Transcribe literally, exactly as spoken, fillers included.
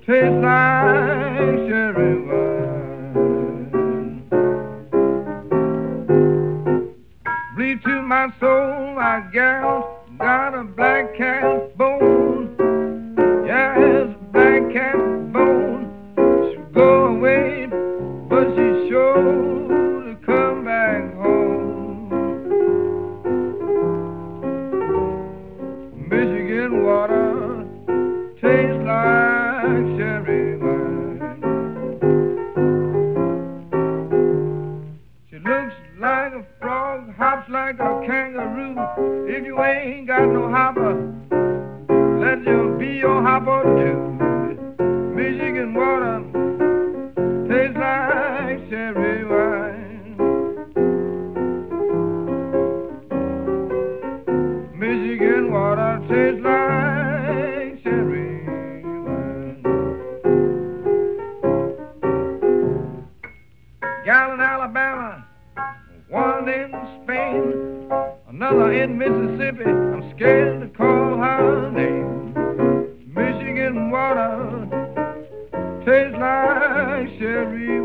tastes like cherry wine. Bleed to my soul, my gal got a black cat bone. Yes, black cat bone. She'll go away, but she's sure to come back home. Michigan water tastes like cherry wine. She looks like a frog, hops like a kangaroo. If you ain't got no hopper, let you be your hopper too. Michigan water tastes like cherry wine. Michigan water tastes like cherry wine. Gal in Alabama, one in Spain, another in Mississippi. I'm scared to call her name. Michigan water tastes like cherry